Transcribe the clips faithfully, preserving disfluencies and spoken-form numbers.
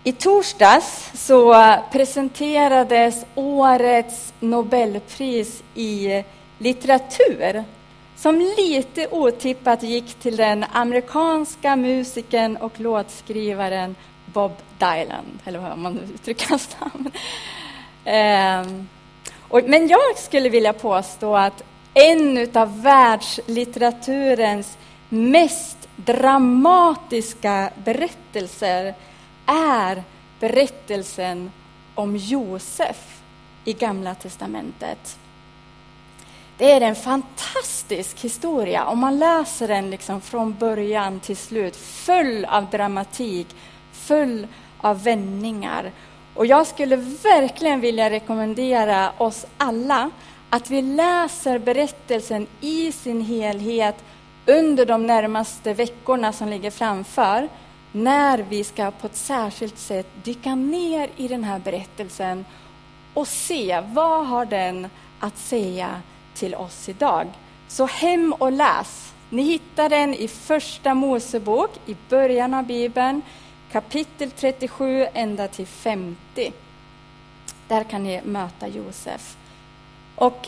I torsdags så presenterades årets Nobelpris i litteratur som lite otippat gick till den amerikanska musikern och låtskrivaren Bob Dylan, eller vad man uttrycker hans namn. Ehm, och, men jag skulle vilja påstå att en av världslitteraturens mest dramatiska berättelser är berättelsen om Josef i Gamla testamentet. Det är en fantastisk historia. Om man läser den liksom från början till slut, full av dramatik, full av vändningar. Och jag skulle verkligen vilja rekommendera oss alla att vi läser berättelsen i sin helhet under de närmaste veckorna som ligger framför, när vi ska på ett särskilt sätt dyka ner i den här berättelsen och se vad har den att säga till oss idag. Så hem och läs. Ni hittar den i första Mosebok, i början av Bibeln, kapitel trettiosju ända till femtio. Där kan ni möta Josef. Och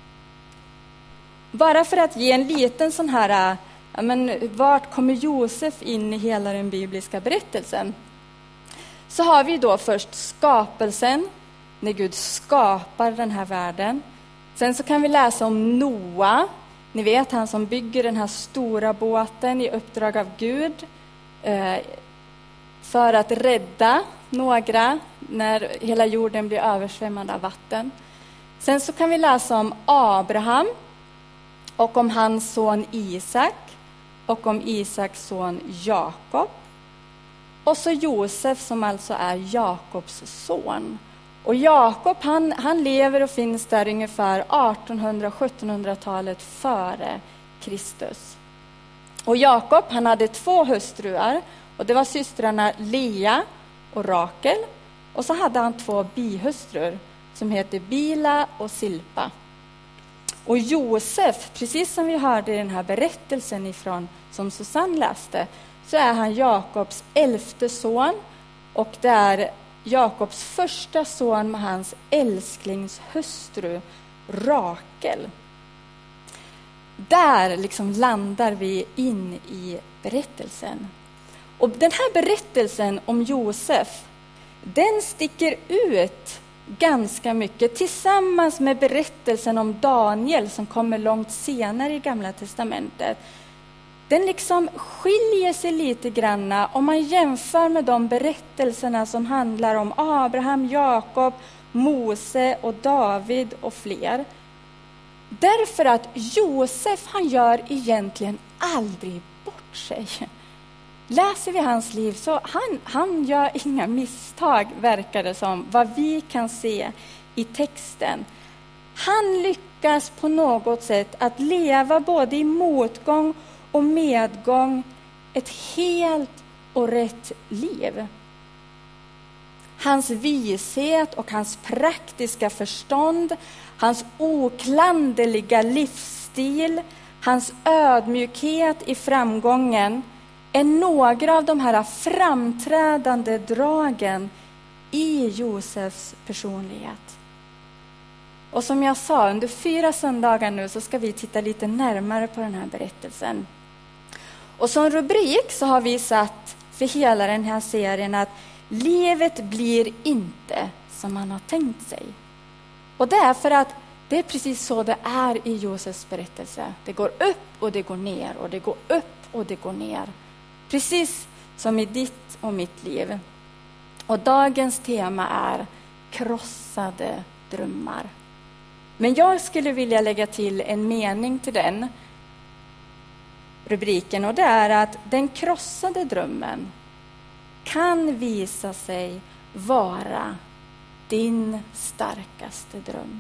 bara för att ge en liten sån här, ja, men vart kommer Josef in i hela den bibliska berättelsen? Så har vi då först skapelsen, när Gud skapar den här världen. Sen så kan vi läsa om Noa, ni vet han som bygger den här stora båten i uppdrag av Gud eh, för att rädda några när hela jorden blir översvämmad av vatten. Sen så kan vi läsa om Abraham och om hans son Isak och om Isaks son Jakob. Och så Josef som alltså är Jakobs son. Och Jakob han, han lever och finns där ungefär artonhundra-sjuttonhundratalet före Kristus. Och Jakob han hade två hustruar och det var systrarna Lea och Rakel. Och så hade han två bihustrur som heter Bila och Silpa. Och Josef, precis som vi hörde i den här berättelsen ifrån som Susanne läste, så är han Jakobs elfte son och det är Jakobs första son med hans älsklingshustru Rakel. Där liksom landar vi in i berättelsen. Och den här berättelsen om Josef, den sticker ut ganska mycket tillsammans med berättelsen om Daniel som kommer långt senare i Gamla testamentet. Den liksom skiljer sig lite granna om man jämför med de berättelserna som handlar om Abraham, Jakob, Mose och David och fler. Därför att Josef han gör egentligen aldrig bort sig. Läser vi hans liv så han, han gör inga misstag, verkar det som, vad vi kan se i texten. Han lyckas på något sätt att leva både i motgång och medgång ett helt och rätt liv. Hans vishet och hans praktiska förstånd, hans oklanderliga livsstil, hans ödmjukhet i framgången är några av de här framträdande dragen i Josefs personlighet. Och som jag sa, under fyra söndagar nu så ska vi titta lite närmare på den här berättelsen. Och som rubrik så har vi satt för hela den här serien att livet blir inte som man har tänkt sig. Och det är för att det är precis så det är i Josefs berättelse. Det går upp och det går ner och det går upp och det går ner. Precis som i ditt och mitt liv. Och dagens tema är krossade drömmar. Men jag skulle vilja lägga till en mening till den rubriken. Och det är att den krossade drömmen kan visa sig vara din starkaste dröm.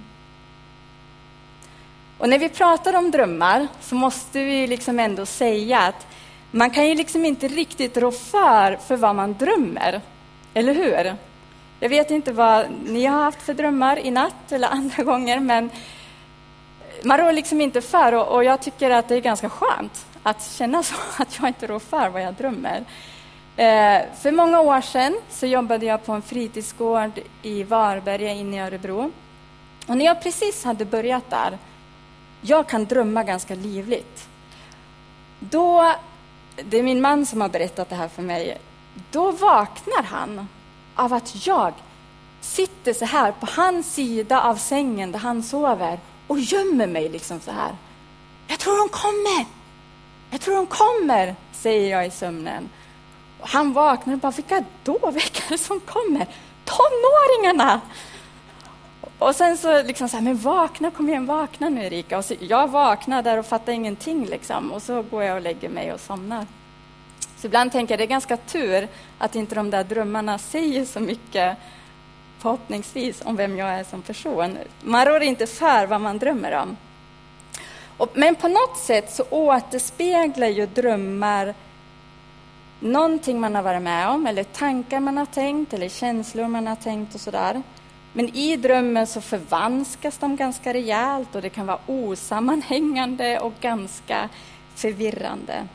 Och när vi pratar om drömmar så måste vi liksom ändå säga att man kan ju liksom inte riktigt rå för för vad man drömmer. Eller hur? Jag vet inte vad ni har haft för drömmar i natt eller andra gånger, men man rår liksom inte för, och, och jag tycker att det är ganska skönt att känna så, att jag inte rår för vad jag drömmer. Eh, för många år sedan så jobbade jag på en fritidsgård i Varberga inne i Örebro. Och när jag precis hade börjat där, jag kan drömma ganska livligt. Då, det är min man som har berättat det här för mig, då vaknar han av att jag sitter så här på hans sida av sängen där han sover och gömmer mig liksom så här. Jag tror de kommer! Jag tror de kommer, säger jag i sömnen. Och han vaknar och bara, vilka då? Vilka är det som kommer? Tonåringarna! Och sen så liksom så här, men vakna, kom igen, vakna nu Erika. Och så jag vaknar där och fattar ingenting liksom. Och så går jag och lägger mig och somnar. Så ibland tänker jag, det är ganska tur att inte de där drömmarna säger så mycket, förhoppningsvis, om vem jag är som person. Man rår inte för vad man drömmer om. Och, men på något sätt så återspeglar ju drömmar någonting man har varit med om, eller tankar man har tänkt, eller känslor man har tänkt och sådär. Men i drömmen så förvanskas de ganska rejält och det kan vara osammanhängande och ganska förvirrande.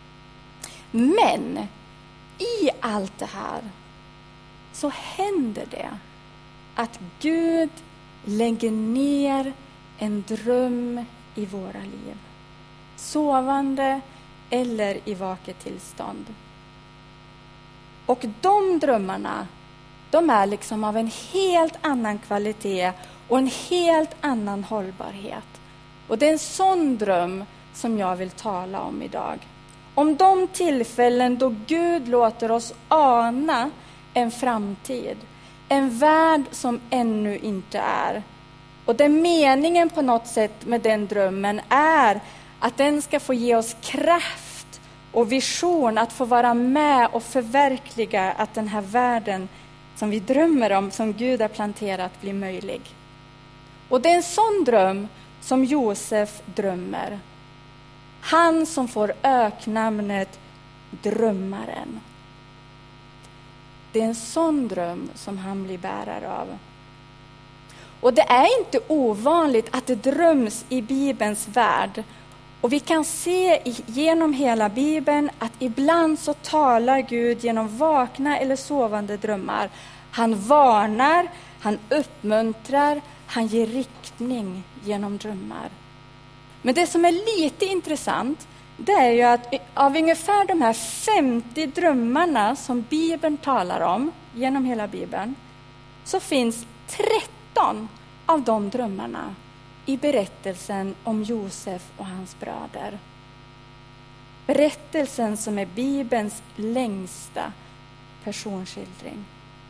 Men i allt det här så händer det att Gud lägger ner en dröm i våra liv. Sovande eller i vaket tillstånd. Och de drömmarna, de är liksom av en helt annan kvalitet och en helt annan hållbarhet. Och det är en sån dröm som jag vill tala om idag. Om de tillfällen då Gud låter oss ana en framtid. En värld som ännu inte är. Och den meningen på något sätt med den drömmen är att den ska få ge oss kraft och vision att få vara med och förverkliga att den här världen som vi drömmer om, som Gud har planterat, blir möjlig. Och det är en sån dröm som Josef drömmer. Han som får öknamnet drömmaren. Det är en sån dröm som han blir bärare av. Och det är inte ovanligt att det dröms i Bibelns värld. Och vi kan se genom hela Bibeln att ibland så talar Gud genom vakna eller sovande drömmar. Han varnar, han uppmuntrar, han ger riktning genom drömmar. Men det som är lite intressant, det är ju att av ungefär de här femtio drömmarna som Bibeln talar om genom hela Bibeln, så finns tretton av de drömmarna i berättelsen om Josef och hans bröder. Berättelsen som är Bibelns längsta personskildring.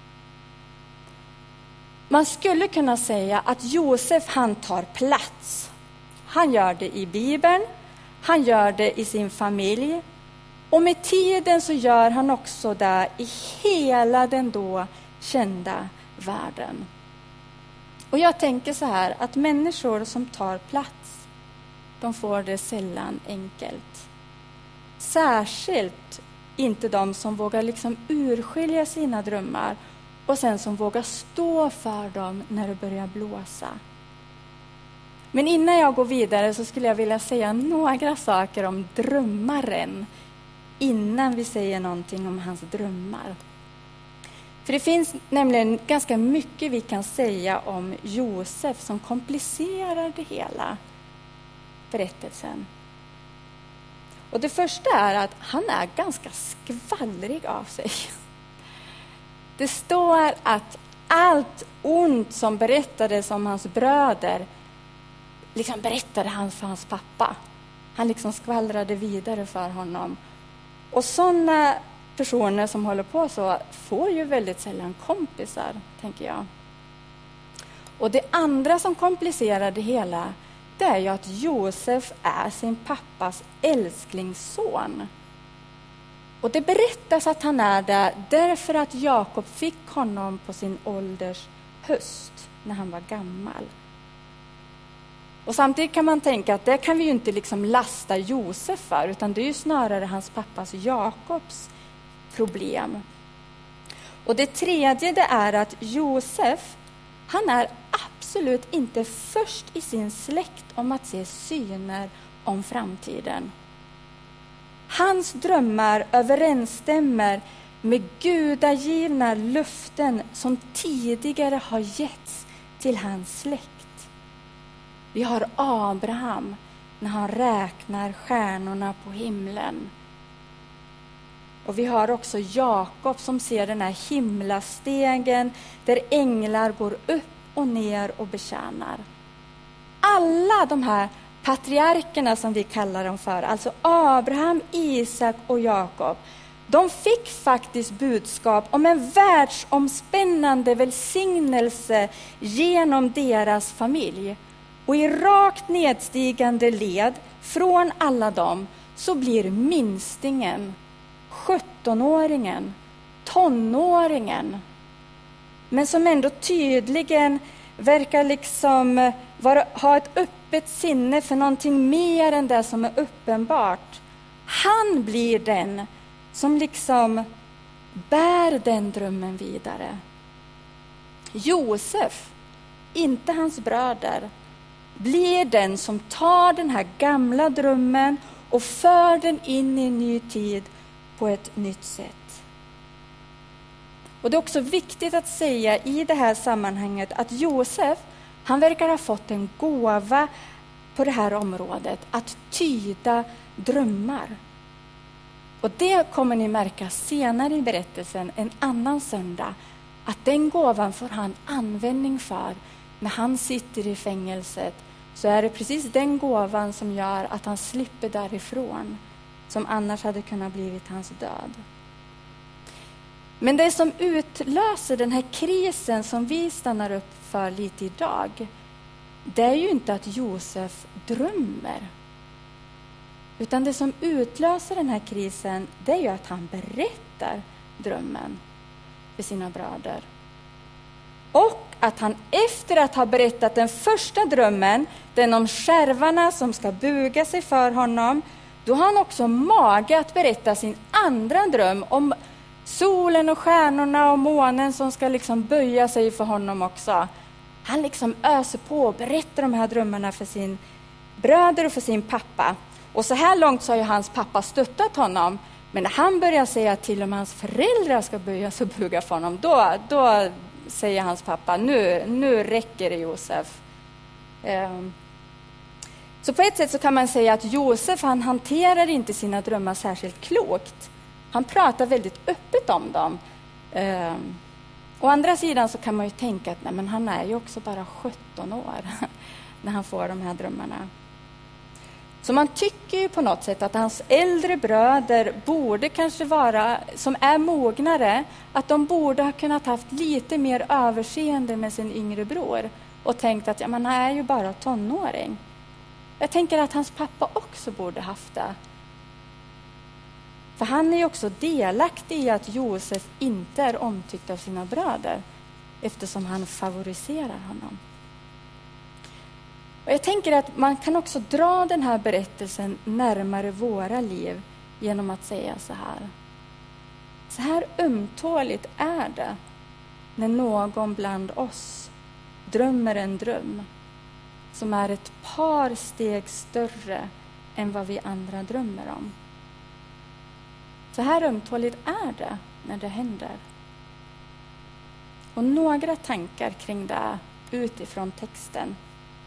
Man skulle kunna säga att Josef, han tar plats. Han gör det i Bibeln, han gör det i sin familj. Och med tiden så gör han också det i hela den då kända världen. Och jag tänker så här, att människor som tar plats, de får det sällan enkelt. Särskilt inte de som vågar liksom urskilja sina drömmar och sen som vågar stå för dem när det börjar blåsa. Men innan jag går vidare så skulle jag vilja säga några saker om drömmaren innan vi säger någonting om hans drömmar. För det finns nämligen ganska mycket vi kan säga om Josef som komplicerar det hela berättelsen. Och det första är att han är ganska skvallrig av sig. Det står att allt ont som berättades om hans bröder liksom berättade han för hans pappa. Han liksom skvallrade vidare för honom. Och sådana personer som håller på så får ju väldigt sällan kompisar, tänker jag. Och det andra som komplicerar det hela, det är ju att Josef är sin pappas älsklingsson. Och det berättas att han är där därför att Jakob fick honom på sin ålders höst när han var gammal. Och samtidigt kan man tänka att det kan vi ju inte liksom lasta Josef för, utan det är ju snarare hans pappas Jakobs problem. Och det tredje, det är att Josef, han är absolut inte först i sin släkt om att se syner om framtiden. Hans drömmar överensstämmer med gudagivna löften som tidigare har getts till hans släkt. Vi har Abraham när han räknar stjärnorna på himlen. Och vi har också Jakob som ser den här himlastegen där änglar går upp och ner och betjänar. Alla de här patriarkerna som vi kallar dem för, alltså Abraham, Isak och Jakob, de fick faktiskt budskap om en världsomspännande välsignelse genom deras familj. Och i rakt nedstigande led från alla dem så blir minstingen, sjuttonåringen, tonåringen, men som ändå tydligen verkar liksom vara, ha ett öppet sinne för någonting mer än det som är uppenbart. Han blir den som liksom bär den drömmen vidare. Josef, inte hans bröder, blir den som tar den här gamla drömmen och för den in i en ny tid på ett nytt sätt. Och det är också viktigt att säga i det här sammanhanget att Josef, han verkar ha fått en gåva på det här området att tyda drömmar. Och det kommer ni märka senare i berättelsen en annan söndag, att den gåvan får han användning för när han sitter i fängelset. Så är det precis den gåvan som gör att han slipper därifrån, som annars hade kunnat blivit hans död. Men det som utlöser den här krisen som vi stannar upp för lite idag, det är ju inte att Josef drömmer. Utan det som utlöser den här krisen, det är ju att han berättar drömmen för sina bröder. Och att han efter att ha berättat den första drömmen, den om skärvarna som ska buga sig för honom, då har han också mage att berätta sin andra dröm om solen och stjärnorna och månen som ska liksom böja sig för honom också. Han liksom öser på och berättar de här drömmarna för sin bröder och för sin pappa. Och så här långt så har ju hans pappa stöttat honom. Men när han börjar säga att till och med hans föräldrar ska böja sig och buga för honom, då, då säger hans pappa, nu, nu räcker det Josef. Um. Så på ett sätt så kan man säga att Josef, han hanterar inte sina drömmar särskilt klokt. Han pratar väldigt öppet om dem. Um. Å andra sidan så kan man ju tänka att nej, men han är ju också bara sjutton år när han får de här drömmarna. Så man tycker ju på något sätt att hans äldre bröder borde kanske vara, som är mognare, att de borde ha kunnat haft lite mer överseende med sin yngre bror och tänkt att ja, man är ju bara tonåring. Jag tänker att hans pappa också borde haft det. För han är ju också delaktig i att Josef inte är omtyckt av sina bröder eftersom han favoriserar honom. Och jag tänker att man kan också dra den här berättelsen närmare våra liv genom att säga så här. Så här ömtåligt är det när någon bland oss drömmer en dröm som är ett par steg större än vad vi andra drömmer om. Så här ömtåligt är det när det händer. Och några tankar kring det utifrån texten.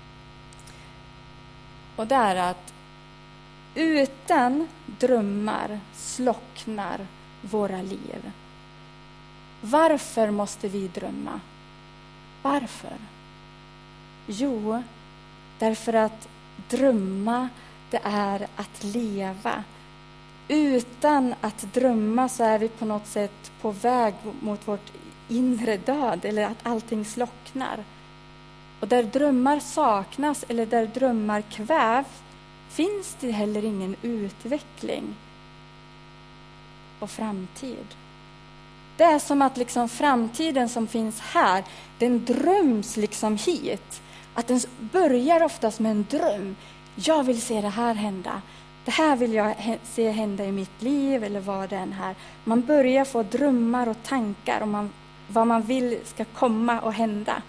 Och det är att utan drömmar slocknar våra liv. Varför måste vi drömma? Varför? Jo, därför att drömma, det är att leva. Utan att drömma så är vi på något sätt på väg mot vårt inre död, eller att allting slocknar. Och där drömmar saknas eller där drömmar kvävs finns det heller ingen utveckling och framtid. Det är som att liksom framtiden som finns här, den dröms liksom hit. Att den börjar oftast med en dröm. Jag vill se det här hända. Det här vill jag se hända i mitt liv eller vad det än här. Man börjar få drömmar och tankar om man, vad man vill ska komma och hända.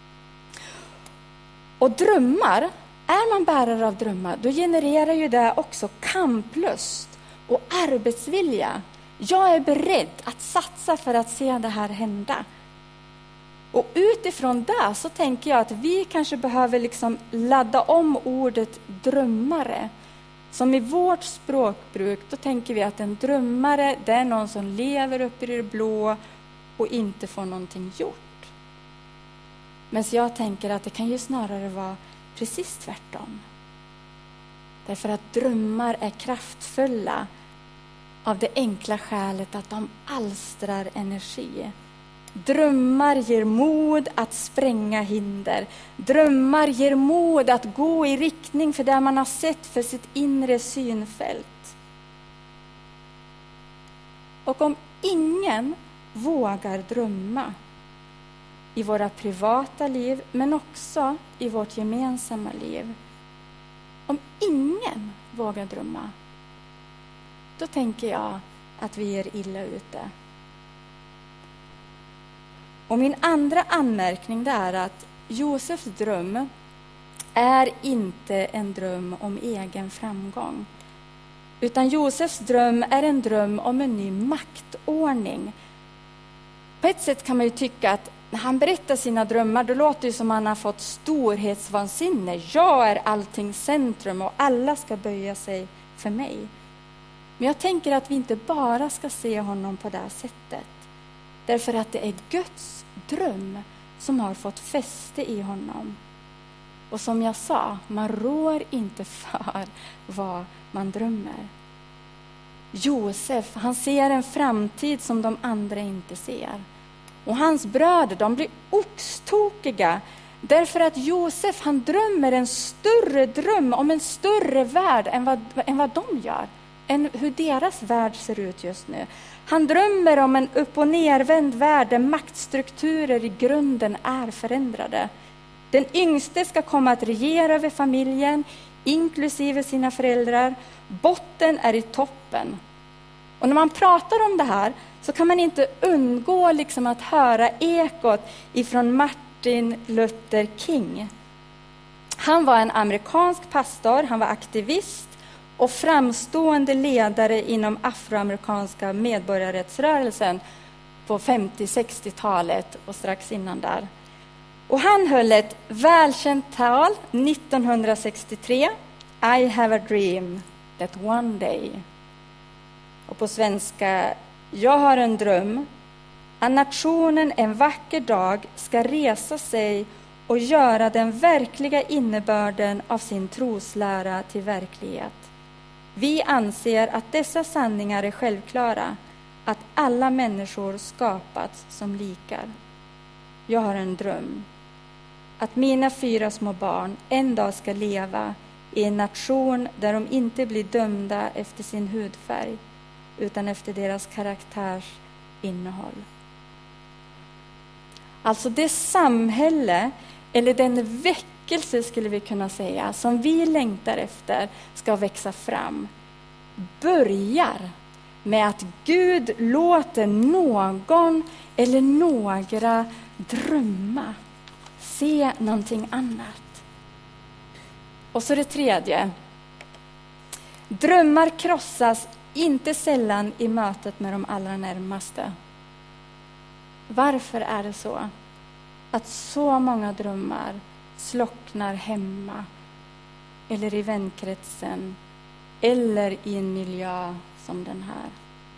Och drömmar, är man bärare av drömmar, då genererar ju det också kamplust och arbetsvilja. Jag är beredd att satsa för att se det här hända. Och utifrån det så tänker jag att vi kanske behöver liksom ladda om ordet drömmare. Som i vårt språkbruk, då tänker vi att en drömmare, det är någon som lever uppe i det blå och inte får någonting gjort. Men så jag tänker att det kan ju snarare vara precis tvärtom. Därför att drömmar är kraftfulla av det enkla skälet att de alstrar energi. Drömmar ger mod att spränga hinder. Drömmar ger mod att gå i riktning för det man har sett för sitt inre synfält. Och om ingen vågar drömma i våra privata liv, men också i vårt gemensamma liv. Om ingen vågar drömma, då tänker jag att vi är illa ute. Och min andra anmärkning det är att Josefs dröm är inte en dröm om egen framgång. Utan Josefs dröm är en dröm om en ny maktordning. På ett sätt kan man ju tycka att när han berättar sina drömmar, då låter det som att han har fått storhetsvansinne. Jag är allting centrum och alla ska böja sig för mig. Men jag tänker att vi inte bara ska se honom på det här sättet. Därför att det är Guds dröm som har fått fäste i honom. Och som jag sa, man rår inte för vad man drömmer. Josef, han ser en framtid som de andra inte ser. Och hans bröder, de blir oxtokiga. Därför att Josef, han drömmer en större dröm om en större värld än vad, än vad de gör. Än hur deras värld ser ut just nu. Han drömmer om en upp- och nervänd värld där maktstrukturer i grunden är förändrade. Den yngste ska komma att regera över familjen, inklusive sina föräldrar. Botten är i toppen. Och när man pratar om det här så kan man inte undgå liksom att höra ekot ifrån Martin Luther King. Han var en amerikansk pastor, han var aktivist och framstående ledare inom afroamerikanska medborgarrättsrörelsen på femtio-sextiotalet och strax innan där. Och han höll ett välkänt tal nittonhundrasextiotre. I have a dream that one day. Och på svenska, jag har en dröm att nationen en vacker dag ska resa sig och göra den verkliga innebörden av sin troslära till verklighet. Vi anser att dessa sanningar är självklara, att alla människor skapats som likar. Jag har en dröm att mina fyra små barn en dag ska leva i en nation där de inte blir dömda efter sin hudfärg utan efter deras karaktärs innehåll. Alltså det samhälle eller den väckelse skulle vi kunna säga som vi längtar efter ska växa fram börjar med att Gud låter någon eller några drömma, se någonting annat. Och så det tredje. Drömmar krossas inte sällan i mötet med de allra närmaste. Varför är det så att så många drömmar slocknar hemma eller i vänkretsen eller i en miljö som den här?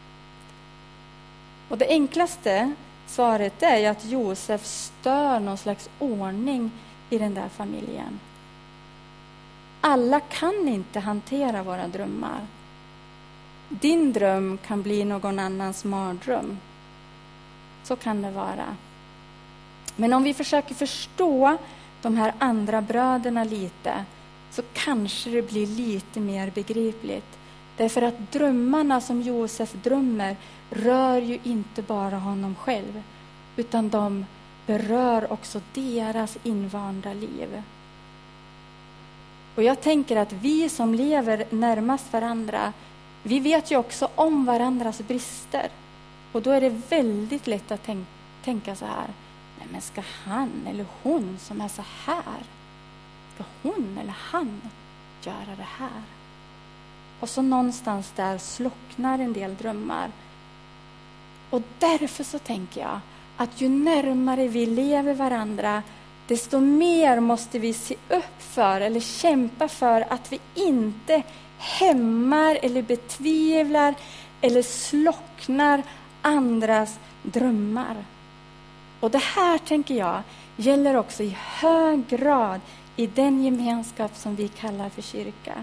Och det enklaste svaret är ju att Josef stör någon slags ordning i den där familjen. Alla kan inte hantera våra drömmar. Din dröm kan bli någon annans mardröm. Så kan det vara. Men om vi försöker förstå de här andra bröderna lite så kanske det blir lite mer begripligt. Därför att drömmarna som Josef drömmer rör ju inte bara honom själv utan de berör också deras invanda liv. Och jag tänker att vi som lever närmast varandra, vi vet ju också om varandras brister. Och då är det väldigt lätt att tänk- tänka så här. Nej, men ska han eller hon som är så här, ska hon eller han göra det här? Och så någonstans där slocknar en del drömmar. Och därför så tänker jag att ju närmare vi lever varandra, desto mer måste vi se upp för eller kämpa för att vi inte hämmar eller betvivlar eller slocknar andras drömmar. Och det här tänker jag gäller också i hög grad i den gemenskap som vi kallar för kyrka.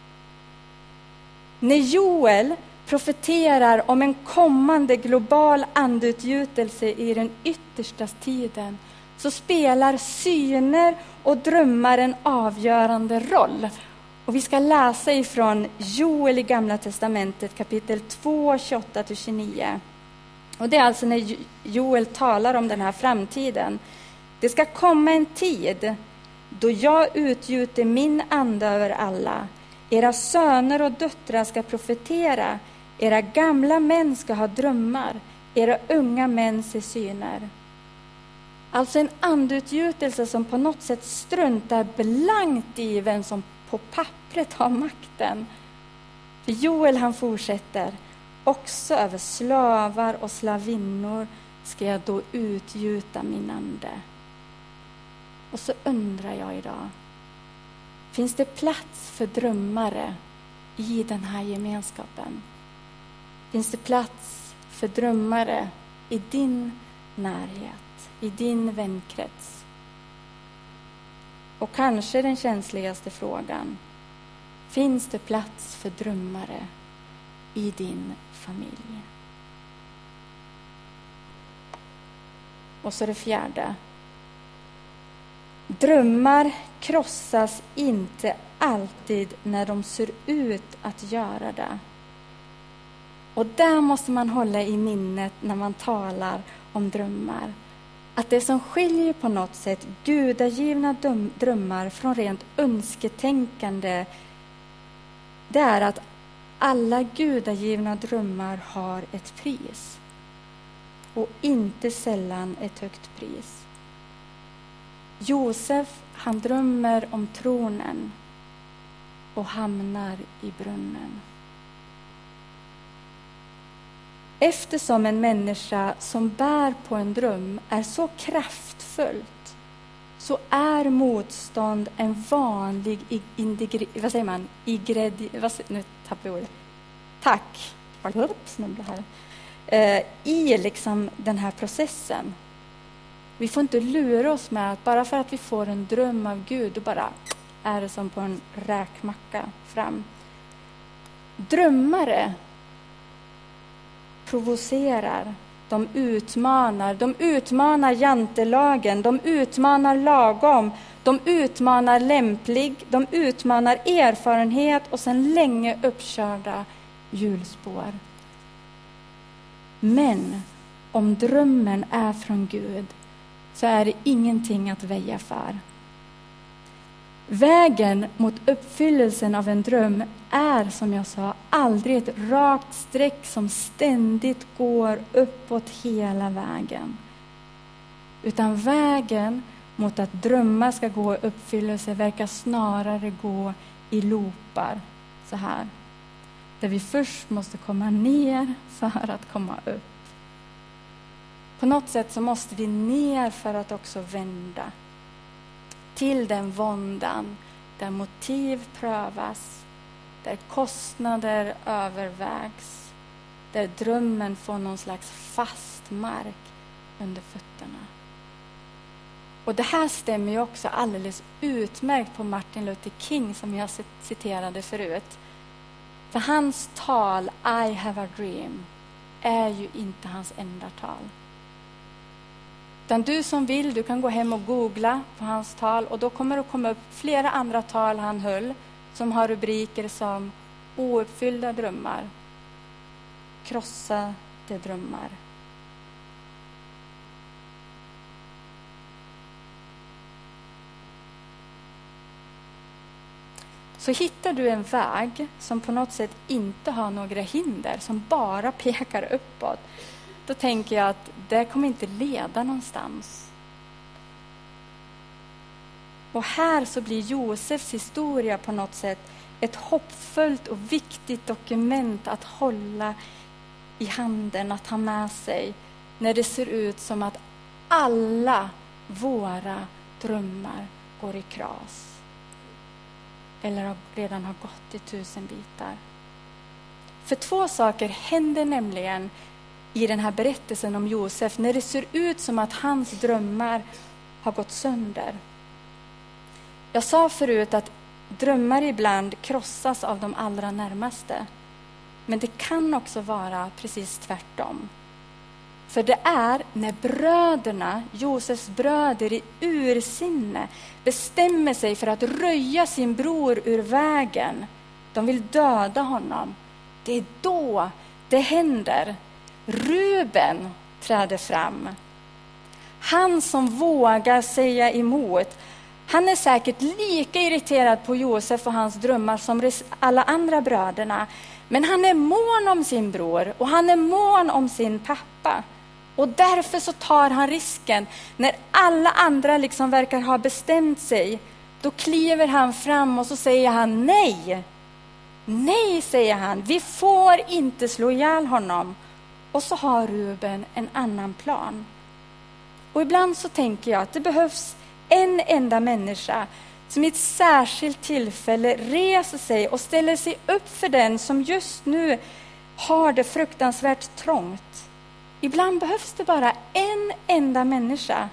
När Joel profeterar om en kommande global andutgjutelse i den yttersta tiden, så spelar syner och drömmar en avgörande roll. Och vi ska läsa ifrån Joel i Gamla testamentet kapitel två, tjugoåtta till tjugonio. Och det är alltså när Joel talar om den här framtiden. Det ska komma en tid då jag utgjuter min ande över alla. Era söner och döttrar ska profetera. Era gamla män ska ha drömmar. Era unga män ser syner. Alltså en andutgjutelse som på något sätt struntar blankt i vem som på pappret har makten. För Joel han fortsätter. Också över slavar och slavinnor ska jag då utgjuta min ande. Och så undrar jag idag. Finns det plats för drömmare i den här gemenskapen? Finns det plats för drömmare i din närhet, i din vänkrets? Och kanske den känsligaste frågan. Finns det plats för drömmare i din familj? Och så det fjärde. Drömmar krossas inte alltid när de ser ut att göra det. Och där måste man hålla i minnet när man talar om drömmar. Att det som skiljer på något sätt gudagivna drömmar från rent önsketänkande, det är att alla gudagivna drömmar har ett pris. Och inte sällan ett högt pris. Josef, han drömmer om tronen och hamnar i brunnen. Eftersom en människa som bär på en dröm är så kraftfullt, så är motstånd en vanlig integri, vad säger man, igredi, vad, nu tappar jag ordet. Tack. Snubbla här. Eh, I liksom den här processen. Vi får inte lura oss med att bara för att vi får en dröm av Gud, då bara är det som på en räkmacka fram. Drömmare provocerar, de utmanar, de utmanar jantelagen, de utmanar lagom, de utmanar lämplig, de utmanar erfarenhet och sen länge uppkörda hjulspår. Men om drömmen är från Gud, så är det ingenting att väja för. Vägen mot uppfyllelsen av en dröm är, som jag sa, aldrig ett rakt streck som ständigt går uppåt hela vägen. Utan vägen mot att drömmar ska gå i uppfyllelse verkar snarare gå i loopar, så här. Där vi först måste komma ner för att komma upp. På något sätt så måste vi ner för att också vända till den våndan där motiv prövas, där kostnader övervägs, där drömmen får någon slags fast mark under fötterna. Och det här stämmer ju också alldeles utmärkt på Martin Luther King, som jag citerade förut. För hans tal I have a dream är ju inte hans enda tal. Utan du som vill, du kan gå hem och googla på hans tal, och då kommer det att komma upp flera andra tal han höll som har rubriker som ouppfyllda drömmar, krossade drömmar. Så hittar du en väg som på något sätt inte har några hinder, som bara pekar uppåt, då tänker jag att det kommer inte leda någonstans. Och här så blir Josefs historia på något sätt ett hoppfullt och viktigt dokument att hålla i handen att ha med sig när det ser ut som att alla våra drömmar går i kras eller redan har gått i tusen bitar. För två saker händer nämligen i den här berättelsen om Josef när det ser ut som att hans drömmar har gått sönder. Jag sa förut att drömmar ibland krossas av de allra närmaste. Men det kan också vara precis tvärtom. För det är när bröderna, Josefs bröder i ursinne, bestämmer sig för att röja sin bror ur vägen. De vill döda honom. Det är då det händer. Ruben träder fram. Han som vågar säga emot. Han är säkert lika irriterad på Josef och hans drömmar som alla andra bröderna. Men han är mån om sin bror och han är mån om sin pappa. Och därför så tar han risken. När alla andra liksom verkar ha bestämt sig, då kliver han fram och så säger han nej. Nej, säger han. Vi får inte slå ihjäl honom. Och så har Ruben en annan plan. Och ibland så tänker jag att det behövs en enda människa som i ett särskilt tillfälle reser sig och ställer sig upp för den som just nu har det fruktansvärt trångt. Ibland behövs det bara en enda människa.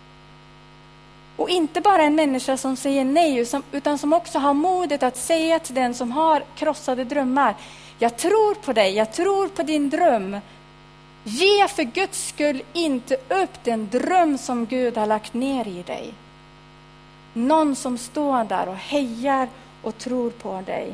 Och inte bara en människa som säger nej, utan som också har modet att säga till den som har krossade drömmar: jag tror på dig, jag tror på din dröm. Ge för Guds skull inte upp den dröm som Gud har lagt ner i dig. Någon som står där och hejar och tror på dig.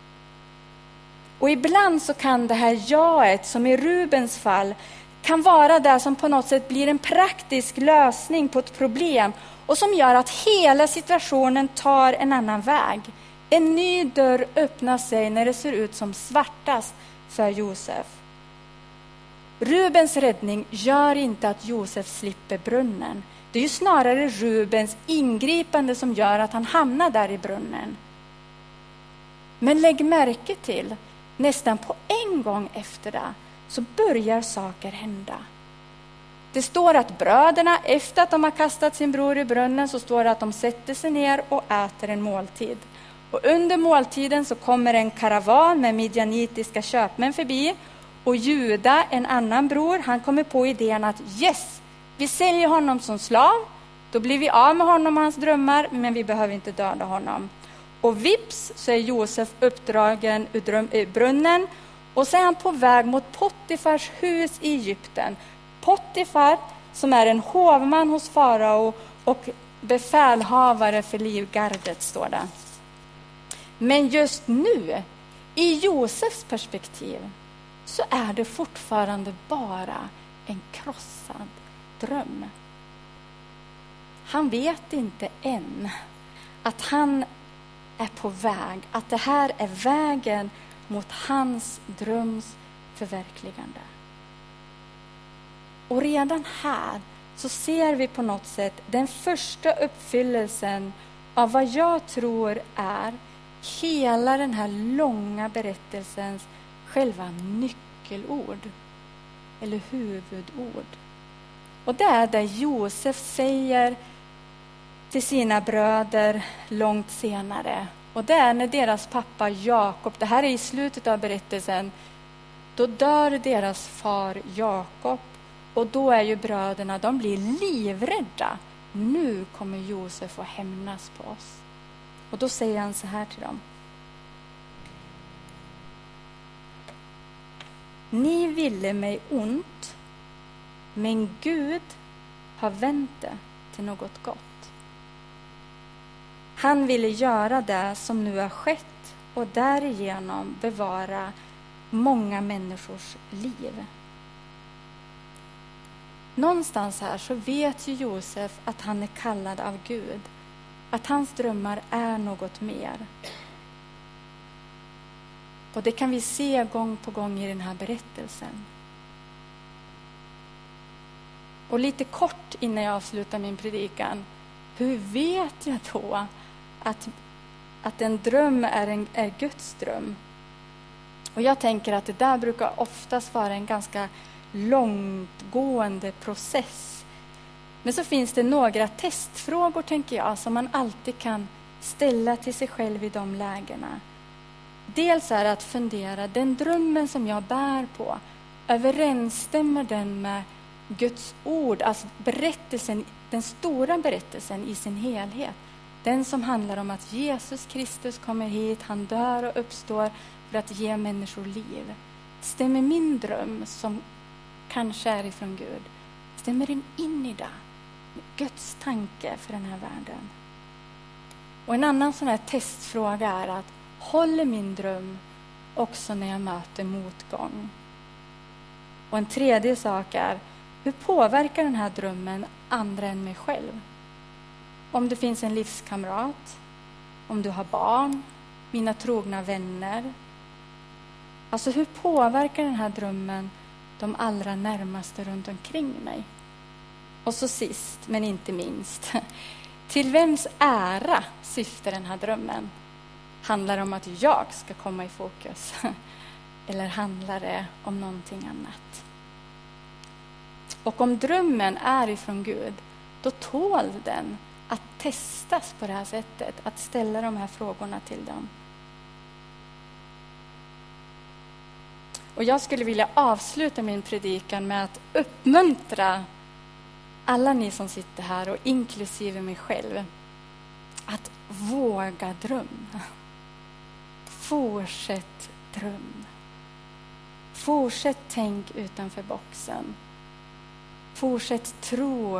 Och ibland så kan det här jaet, som i Rubens fall, kan vara det som på något sätt blir en praktisk lösning på ett problem och som gör att hela situationen tar en annan väg. En ny dörr öppnar sig när det ser ut som svartast för Josef. Rubens räddning gör inte att Josef slipper brunnen. Det är ju snarare Rubens ingripande som gör att han hamnar där i brunnen. Men lägg märke till, nästan på en gång efter det så börjar saker hända. Det står att bröderna, efter att de har kastat sin bror i brunnen, så står det att de sätter sig ner och äter en måltid. Och under måltiden så kommer en karavan med midjanitiska köpmän förbi. Och Juda, en annan bror, han kommer på idén att yes, vi säljer honom som slav. Då blir vi av med honom och hans drömmar, men vi behöver inte döda honom. Och vips så är Josef uppdragen ur dröm, ur brunnen. Och så är han på väg mot Pottifars hus i Egypten. Pottifar som är en hovman hos farao och befälhavare för livgardet, står det. Men just nu, i Josefs perspektiv, så är det fortfarande bara en krossad dröm. Han vet inte än att han är på väg, att det här är vägen mot hans dröms förverkligande. Och redan här så ser vi på något sätt den första uppfyllelsen av vad jag tror är hela den här långa berättelsens själva nyckelord eller huvudord. Och det är det Josef säger till sina bröder långt senare. Och det är när deras pappa Jakob, det här är i slutet av berättelsen, då dör deras far Jakob. Och då är ju bröderna, de blir livrädda. Nu kommer Josef att hämnas på oss. Och då säger han så här till dem: ni ville mig ont, men Gud har vänt det till något gott. Han ville göra det som nu har skett och därigenom bevara många människors liv. Någonstans här så vet ju Josef att han är kallad av Gud. Att hans drömmar är något mer. Och det kan vi se gång på gång i den här berättelsen. Och lite kort innan jag avslutar min predikan. Hur vet jag då att, att en dröm är, en, är Guds dröm? Och jag tänker att det där brukar oftast vara en ganska långtgående process. Men så finns det några testfrågor, tänker jag, som man alltid kan ställa till sig själv i de lägena. Dels är att fundera, den drömmen som jag bär på, överensstämmer den med Guds ord, alltså berättelsen, den stora berättelsen i sin helhet. Den som handlar om att Jesus Kristus kommer hit, han dör och uppstår för att ge människor liv. Stämmer min dröm, som kanske är ifrån Gud, stämmer den in i det? Guds tanke för den här världen. Och en annan sån här testfråga är att håller min dröm också när jag möter motgång? Och en tredje sak är, hur påverkar den här drömmen andra än mig själv? Om det finns en livskamrat, om du har barn, mina trogna vänner. Alltså hur påverkar den här drömmen de allra närmaste runt omkring mig? Och så sist, men inte minst, till vems ära syftar den här drömmen? Handlar det om att jag ska komma i fokus? Eller handlar det om någonting annat? Och om drömmen är ifrån Gud, då tål den att testas på det här sättet. Att ställa de här frågorna till dem. Och jag skulle vilja avsluta min predikan med att uppmuntra alla ni som sitter här, och inklusive mig själv, att våga drömma. Fortsätt dröm. Fortsätt tänk utanför boxen. Fortsätt tro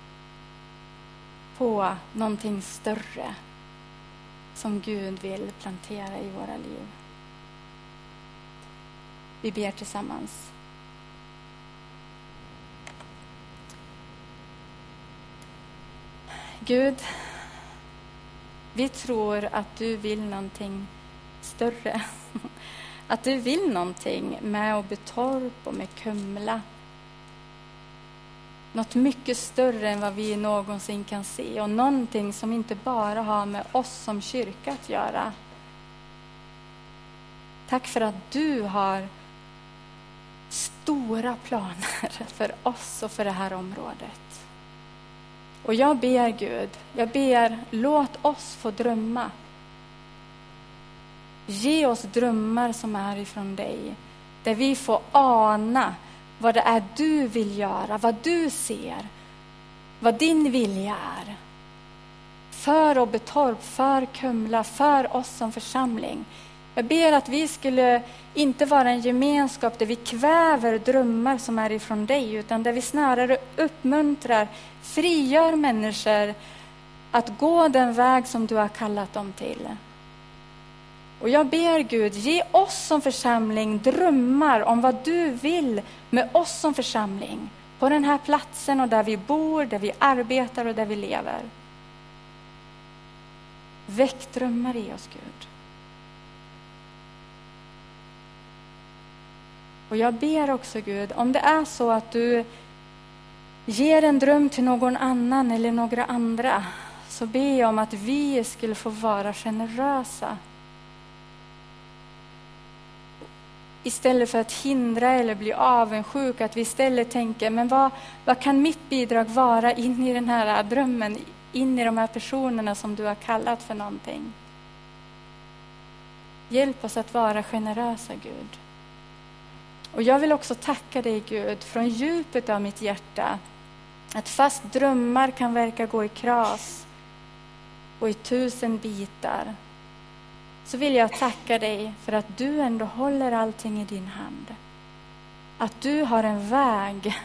på någonting större som Gud vill plantera i våra liv. Vi ber tillsammans. Gud, vi tror att du vill någonting större. Att du vill någonting med Åbytorp och med Kumla. Något mycket större än vad vi någonsin kan se. Och någonting som inte bara har med oss som kyrka att göra. Tack för att du har stora planer för oss och för det här området. Och jag ber Gud, jag ber, låt oss få drömma. Ge oss drömmar som är ifrån dig. Där vi får ana vad det är du vill göra, vad du ser. Vad din vilja är. För Åbytorp, för Kumla, för oss som församling. Jag ber att vi skulle inte vara en gemenskap där vi kväver drömmar som är ifrån dig, utan där vi snarare uppmuntrar, frigör människor att gå den väg som du har kallat dem till. Och jag ber Gud, ge oss som församling drömmar om vad du vill med oss som församling. På den här platsen och där vi bor, där vi arbetar och där vi lever. Väck drömmar i oss, Gud. Och jag ber också Gud, om det är så att du ger en dröm till någon annan eller några andra, så ber jag om att vi skulle få vara generösa. Istället för att hindra eller bli avundsjuk, att vi istället tänker, men vad, vad kan mitt bidrag vara in i den här drömmen, in i de här personerna som du har kallat för någonting. Hjälp oss att vara generösa, Gud. Och jag vill också tacka dig, Gud, från djupet av mitt hjärta, att fast drömmar kan verka gå i kras och i tusen bitar, så vill jag tacka dig för att du ändå håller allting i din hand. Att du har en väg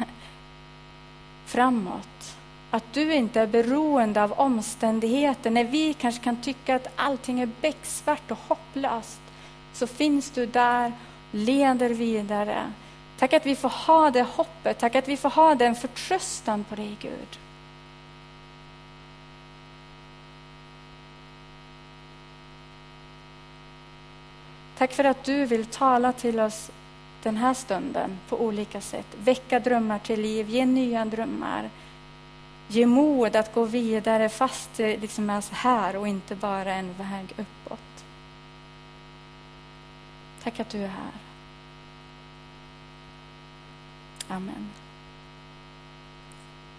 framåt. Att du inte är beroende av omständigheter. När vi kanske kan tycka att allting är becksvart och hopplöst, så finns du där, leder vidare. Tack att vi får ha det hoppet. Tack att vi får ha den förtröstan på dig, Gud. Tack för att du vill tala till oss den här stunden på olika sätt. Väcka drömmar till liv, ge nya drömmar. Ge mod att gå vidare fast det liksom är så här och inte bara en väg uppåt. Tack att du är här. Amen.